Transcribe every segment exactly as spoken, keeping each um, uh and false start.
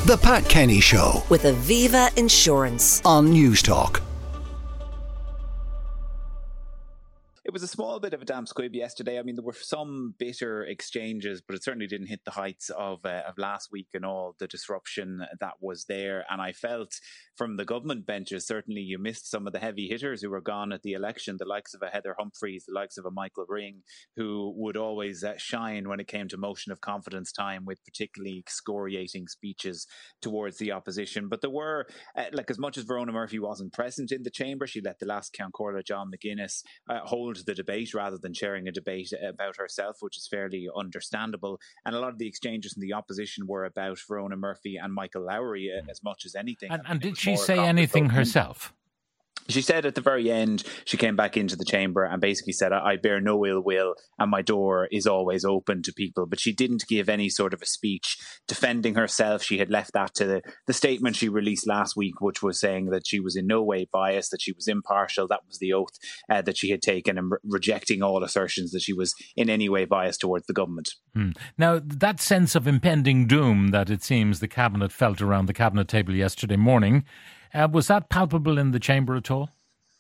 The Pat Kenny Show with Aviva Insurance on Newstalk. It was a small bit of a damp squib yesterday. I mean, there were some bitter exchanges, but it certainly didn't hit the heights of uh, of last week and all the disruption that was there. And I felt from the government benches, certainly you missed some of the heavy hitters who were gone at the election, the likes of a Heather Humphreys, the likes of a Michael Ring, who would always uh, shine when it came to motion of confidence time with particularly excoriating speeches towards the opposition. But there were, uh, like as much as Verona Murphy wasn't present in the chamber, she let the last Count Corla, John McGuinness, uh, hold the debate rather than chairing a debate about herself, which is fairly understandable. And a lot of the exchanges in the opposition were about Verona Murphy and Michael Lowry uh, as much as anything. And, and did she say anything herself? She said at the very end, she came back into the chamber and basically said, I bear no ill will and my door is always open to people. But she didn't give any sort of a speech defending herself. She had left that to the, the statement she released last week, which was saying that she was in no way biased, that she was impartial. That was the oath uh, that she had taken, and re- rejecting all assertions that she was in any way biased towards the government. Hmm. Now, that sense of impending doom that it seems the Cabinet felt around the Cabinet table yesterday morning, Uh, was that palpable in the chamber at all?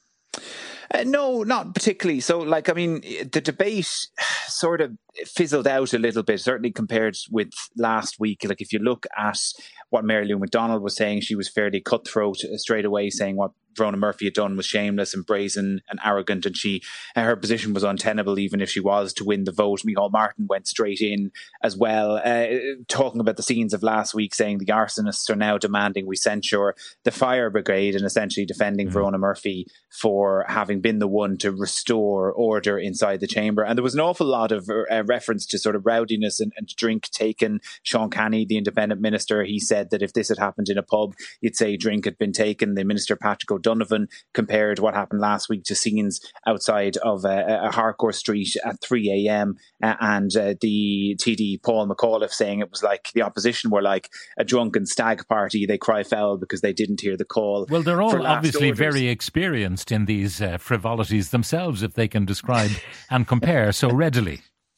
Uh, no, not particularly. So, like, I mean, the debate sort of fizzled out a little bit, certainly compared with last week. Like, if you look at what Mary Lou McDonald was saying, she was fairly cutthroat straight away, saying what Verona Murphy had done was shameless and brazen and arrogant, and she uh, her position was untenable even if she was to win the vote. Micheál Martin went straight in as well, uh, talking about the scenes of last week, saying the arsonists are now demanding we censure the fire brigade, and essentially defending mm. Verona Murphy for having been the one to restore order inside the chamber. And there was an awful lot of uh, reference to sort of rowdiness and, and drink taken. Sean Canny, the independent minister, he said that if this had happened in a pub, you'd say drink had been taken. The minister, Patrick O'Donovan, compared what happened last week to scenes outside of uh, Harcourt Street at three a.m. Uh, and uh, the T D Paul McAuliffe saying it was like the opposition were like a drunken stag party. They cry foul because they didn't hear the call. Well, they're all obviously orders. very experienced in these uh, frivolities themselves, if they can describe and compare so readily.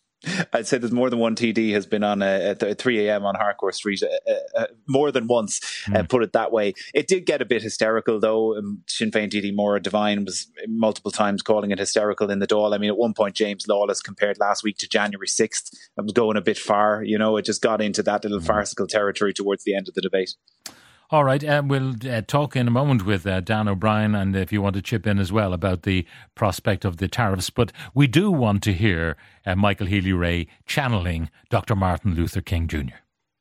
I'd say there's more than one T D has been on uh, at three a.m. on Harcourt Street uh, uh, more than once, mm. uh, put it that way. It did get a bit hysterical, though. Um, Sinn Féin T D Maura Devine was multiple times calling it hysterical in the Dáil. I mean, at one point, James Lawless compared last week to January sixth. That was going a bit far. You know, it just got into that little mm. farcical territory towards the end of the debate. All right, uh, we'll uh, talk in a moment with uh, Dan O'Brien, and if you want to chip in as well about the prospect of the tariffs. But we do want to hear uh, Michael Healy-Rae channeling Doctor Martin Luther King Junior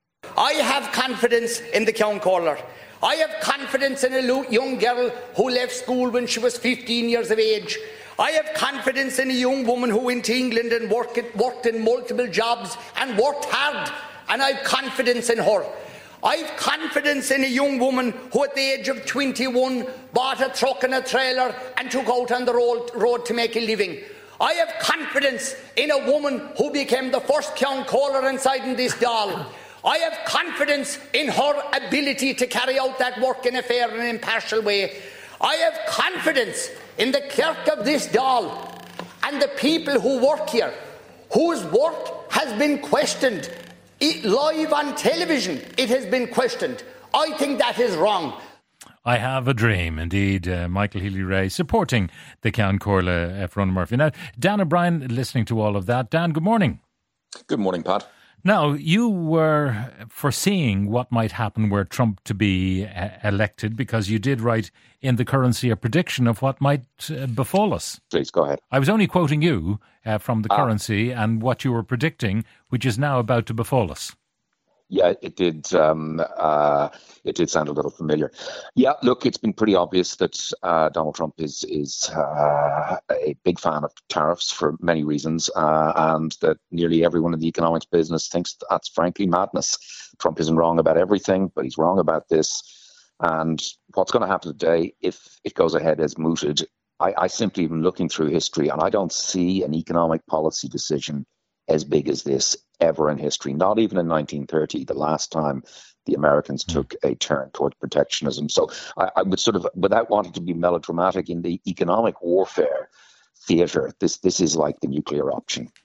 I have confidence in the Count Corla. I have confidence in a young girl who left school when she was fifteen years of age. I have confidence in a young woman who went to England and worked, worked in multiple jobs and worked hard, and I have confidence in her. I have confidence in a young woman who at the age of twenty-one bought a truck and a trailer and took out on the road, road to make a living. I have confidence in a woman who became the first Count Corla inside in this Dáil. I have confidence in her ability to carry out that work in a fair and impartial way. I have confidence in the clerk of this Dáil and the people who work here, whose work has been questioned. It, live on television, it has been questioned. I think that is wrong. I have a dream, indeed. Uh, Michael Healy-Rae supporting the Count Corla, uh, Verona Murphy. Now, Dan O'Brien, listening to all of that. Dan, good morning. Good morning, Pat. Now, you were foreseeing what might happen were Trump to be uh, elected, because you did write in The Currency a prediction of what might uh, befall us. Please, go ahead. I was only quoting you uh, from The ah. Currency and what you were predicting, which is now about to befall us. Yeah, it did. Um, uh, it did sound a little familiar. Yeah, look, it's been pretty obvious that uh, Donald Trump is is uh, a big fan of tariffs for many reasons, uh, and that nearly everyone in the economics business thinks that's frankly madness. Trump isn't wrong about everything, but he's wrong about this. And what's going to happen today, if it goes ahead as mooted, I, I simply am looking through history, and I don't see an economic policy decision as big as this ever in history, not even in nineteen thirty, the last time the Americans took a turn towards protectionism. So I, I would sort of, without wanting to be melodramatic, in the economic warfare theatre, this this is like the nuclear option.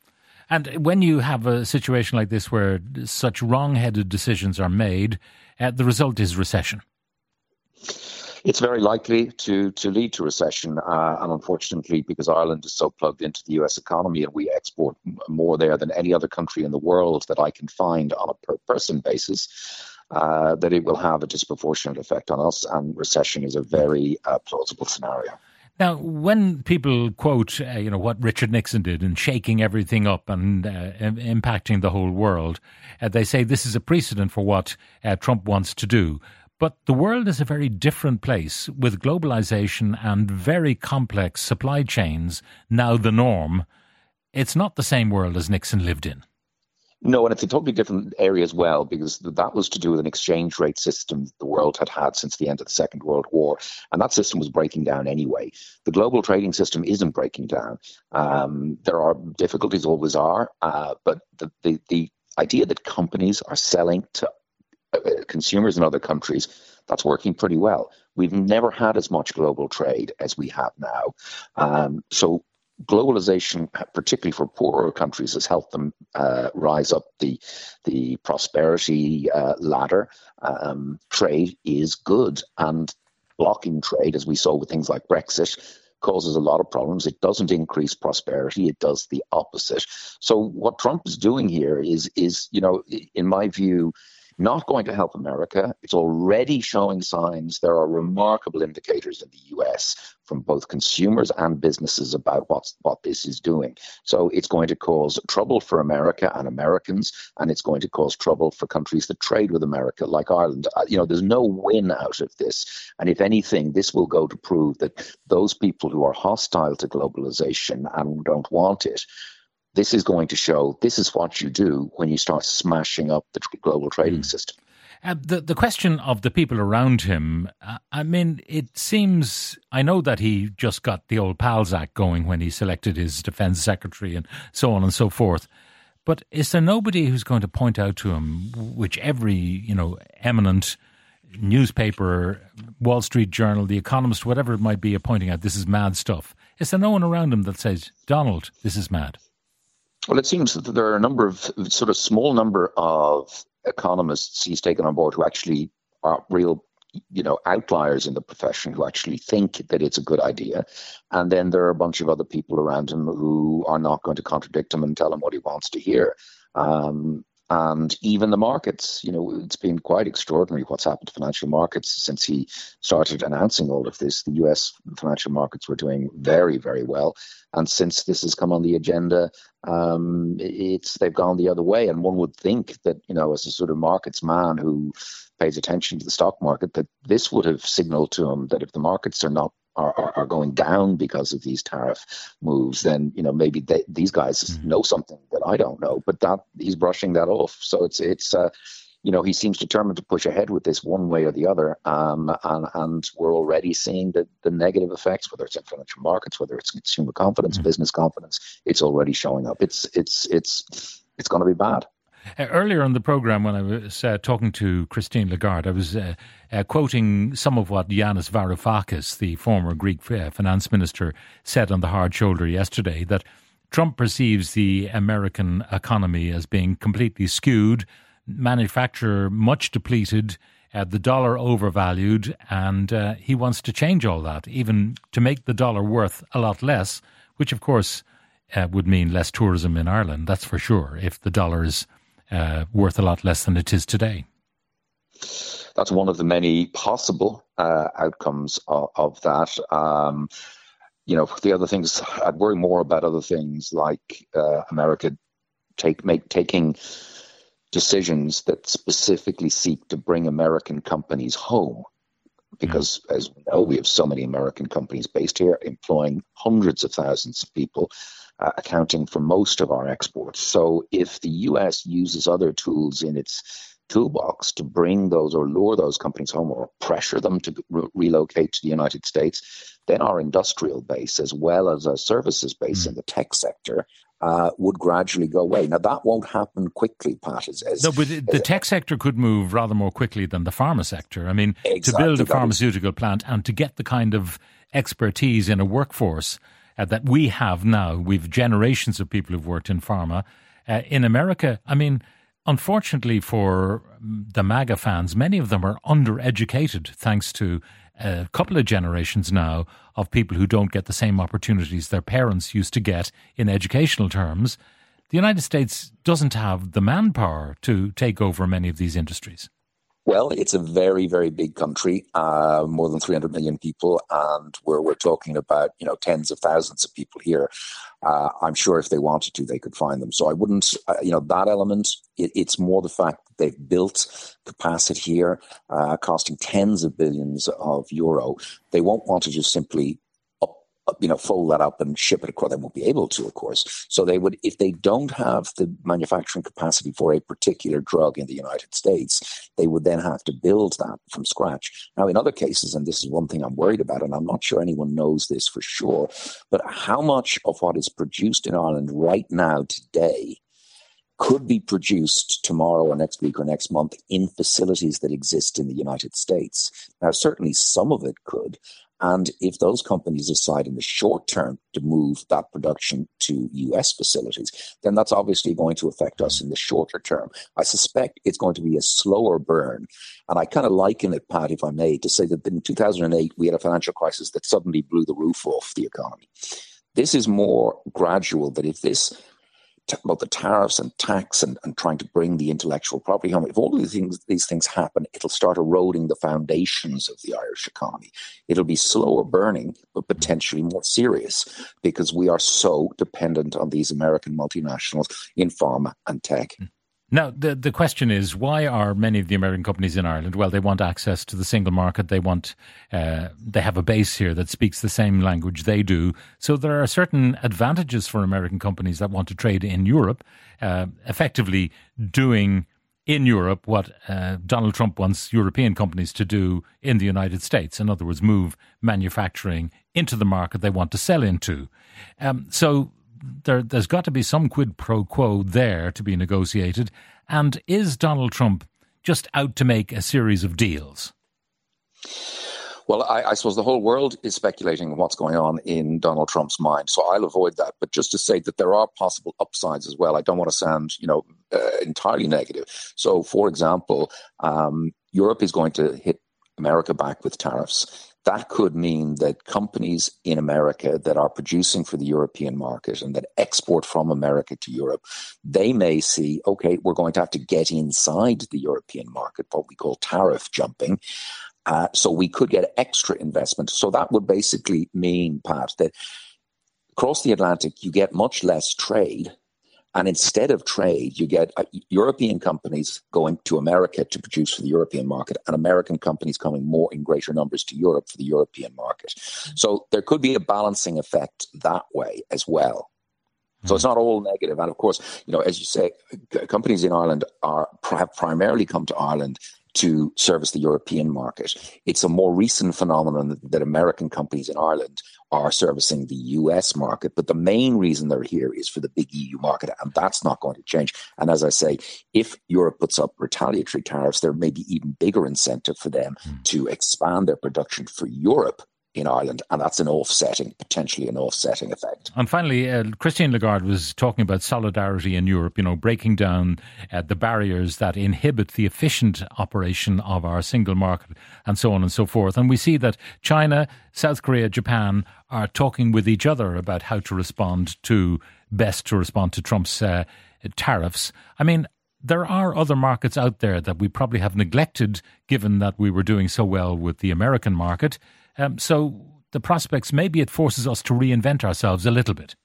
And when you have a situation like this where such wrong-headed decisions are made, uh, the result is recession. It's very likely to, to lead to recession. Uh, and unfortunately, because Ireland is so plugged into the U S economy and we export more there than any other country in the world that I can find on a per person basis, uh, that it will have a disproportionate effect on us. And recession is a very uh, plausible scenario. Now, when people quote, uh, you know, what Richard Nixon did in shaking everything up and uh, im- impacting the whole world, uh, they say this is a precedent for what uh, Trump wants to do. But the world is a very different place with globalization and very complex supply chains now the norm. It's not the same world as Nixon lived in. No, and it's a totally different area as well, because that was to do with an exchange rate system the world had had since the end of the Second World War. And that system was breaking down anyway. The global trading system isn't breaking down. Um, there are difficulties, always are. Uh, but the, the, the idea that companies are selling to consumers in other countries, that's working pretty well. We've never had as much global trade as we have now. Um, so globalization, particularly for poorer countries, has helped them uh, rise up the the prosperity uh, ladder. Um, trade is good, and blocking trade, as we saw with things like Brexit, causes a lot of problems. It doesn't increase prosperity. It does the opposite. So what Trump is doing here is, is you know, in my view, not going to help America. It's already showing signs. There are remarkable indicators in the U S from both consumers and businesses about what's, what this is doing. So it's going to cause trouble for America and Americans, and it's going to cause trouble for countries that trade with America, like Ireland. You know, there's no win out of this. And if anything, this will go to prove that those people who are hostile to globalization and don't want it, this is going to show this is what you do when you start smashing up the global trading mm. system. Uh, the the question of the people around him, uh, I mean, it seems, I know that he just got the old PALS Act going when he selected his defence secretary and so on and so forth. But is there nobody who's going to point out to him, which every, you know, eminent newspaper, Wall Street Journal, The Economist, whatever it might be, are pointing out this is mad stuff? Is there no one around him that says, Donald, this is mad? Well, it seems that there are a number of sort of small number of economists he's taken on board who actually are real, you know, outliers in the profession, who actually think that it's a good idea. And then there are a bunch of other people around him who are not going to contradict him and tell him what he wants to hear. Um, and even the markets, you know, it's been quite extraordinary what's happened to financial markets since he started announcing all of this. The U S financial markets were doing very, very well. And since this has come on the agenda, um, it's they've gone the other way. And one would think that, you know, as a sort of markets man who pays attention to the stock market, that this would have signaled to him that if the markets are not are, are, are going down because of these tariff moves, then, you know, maybe they, these guys mm-hmm. know something that I don't know. But that he's brushing that off. So it's it's. Uh, You know, he seems determined to push ahead with this one way or the other. Um, and, and we're already seeing the, the negative effects, whether it's in financial markets, whether it's consumer confidence, mm-hmm. business confidence, it's already showing up. It's it's it's it's going to be bad. Uh, earlier on the programme, when I was uh, talking to Christine Lagarde, I was uh, uh, quoting some of what Yanis Varoufakis, the former Greek uh, finance minister, said on The Hard Shoulder yesterday, that Trump perceives the American economy as being completely skewed, manufacture much depleted, uh, the dollar overvalued, and uh, he wants to change all that, even to make the dollar worth a lot less, which of course uh, would mean less tourism in Ireland, that's for sure, if the dollar is uh, worth a lot less than it is today. That's one of the many possible uh, outcomes of, of that. Um, you know, the other things, I'd worry more about other things like uh, America take make taking decisions that specifically seek to bring American companies home. Because, mm. as we know, we have so many American companies based here, employing hundreds of thousands of people, uh, accounting for most of our exports. So if the U S uses other tools in its toolbox to bring those or lure those companies home or pressure them to re- relocate to the United States, then our industrial base, as well as our services base mm. in the tech sector, Uh, would gradually go away. Now, that won't happen quickly, Pat. As, as, no, but the as, tech sector could move rather more quickly than the pharma sector. I mean, exactly, to build a pharmaceutical plant and to get the kind of expertise in a workforce uh, that we have now, we've generations of people who've worked in pharma, Uh, in America, I mean, unfortunately for the MAGA fans, many of them are undereducated thanks to a couple of generations now of people who don't get the same opportunities their parents used to get in educational terms. The United States doesn't have the manpower to take over many of these industries. Well, it's a very, very big country, uh, more than three hundred million people, and we're, we're talking about, you know, tens of thousands of people here. Uh, I'm sure if they wanted to, they could find them. So I wouldn't, uh, you know, that element, it, it's more the fact that they've built capacity here, uh, costing tens of billions of euro. They won't want to just simply you know, fold that up and ship it across. They won't be able to, of course. So they would, if they don't have the manufacturing capacity for a particular drug in the United States, they would then have to build that from scratch. Now, in other cases, and this is one thing I'm worried about, and I'm not sure anyone knows this for sure, but how much of what is produced in Ireland right now today could be produced tomorrow or next week or next month in facilities that exist in the United States? Now, certainly some of it could. And if those companies decide in the short term to move that production to U S facilities, then that's obviously going to affect us in the shorter term. I suspect it's going to be a slower burn. And I kind of liken it, Pat, if I may, to say that in two thousand eight, we had a financial crisis that suddenly blew the roof off the economy. This is more gradual, that if this about the tariffs and tax and, and trying to bring the intellectual property home, if all of these things, these things happen, it'll start eroding the foundations of the Irish economy. It'll be slower burning, but potentially more serious, because we are so dependent on these American multinationals in pharma and tech. Now, the the question is, why are many of the American companies in Ireland? Well, they want access to the single market. They want, uh, they have a base here that speaks the same language they do. So there are certain advantages for American companies that want to trade in Europe, uh, effectively doing in Europe what uh, Donald Trump wants European companies to do in the United States. In other words, move manufacturing into the market they want to sell into. Um, so There, there's got to be some quid pro quo there to be negotiated. And is Donald Trump just out to make a series of deals? Well, I, I suppose the whole world is speculating on what's going on in Donald Trump's mind, so I'll avoid that. But just to say that there are possible upsides as well. I don't want to sound, you know, uh, entirely negative. So, for example, um, Europe is going to hit America back with tariffs. That could mean that companies in America that are producing for the European market and that export from America to Europe, they may see, okay, we're going to have to get inside the European market, what we call tariff jumping. Uh, so we could get extra investment. So that would basically mean, Pat, that across the Atlantic, you get much less trade. And instead of trade, you get uh, European companies going to America to produce for the European market, and American companies coming more in greater numbers to Europe for the European market. So there could be a balancing effect that way as well. So it's not all negative. And of course, you know, as you say, companies in Ireland are have primarily come to Ireland to service the European market. It's a more recent phenomenon that, that American companies in Ireland are servicing the U S market. But the main reason they're here is for the big E U market, and that's not going to change. And as I say, if Europe puts up retaliatory tariffs, there may be even bigger incentive for them mm. to expand their production for Europe in Ireland, and that's an offsetting, potentially an offsetting effect. And finally, uh, Christine Lagarde was talking about solidarity in Europe, you know, breaking down uh, the barriers that inhibit the efficient operation of our single market and so on and so forth. And we see that China, South Korea, Japan are talking with each other about how to respond to, best to respond to Trump's uh, tariffs. I mean, there are other markets out there that we probably have neglected, given that we were doing so well with the American market. Um, so the prospects, maybe it forces us to reinvent ourselves a little bit.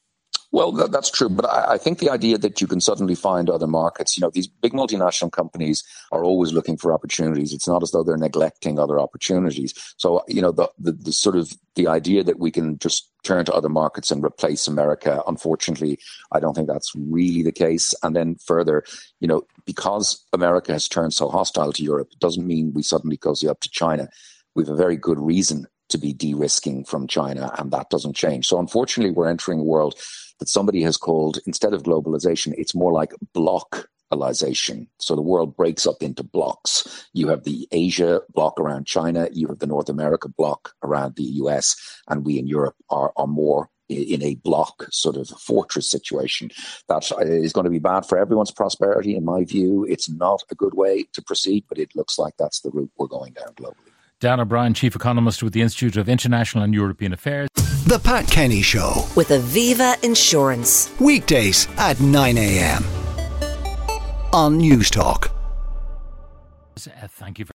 Well, that, that's true. But I, I think the idea that you can suddenly find other markets, you know, these big multinational companies are always looking for opportunities. It's not as though they're neglecting other opportunities. So, you know, the, the, the sort of the idea that we can just turn to other markets and replace America, unfortunately, I don't think that's really the case. And then further, you know, because America has turned so hostile to Europe, it doesn't mean we suddenly cozy up to China. We have a very good reason to be de-risking from China, and that doesn't change. So unfortunately, we're entering a world that somebody has called, instead of globalization, it's more like blockalization. So the world breaks up into blocks. You have the Asia block around China, you have the North America block around the U S, and we in Europe are, are more in a block sort of fortress situation that is going to be bad for everyone's prosperity. In my view, it's not a good way to proceed, but it looks like that's the route we're going down globally. Dan O'Brien, Chief Economist with the Institute of International and European Affairs. The Pat Kenny Show with Aviva Insurance. Weekdays at nine a.m. on News Talk. Uh, thank you.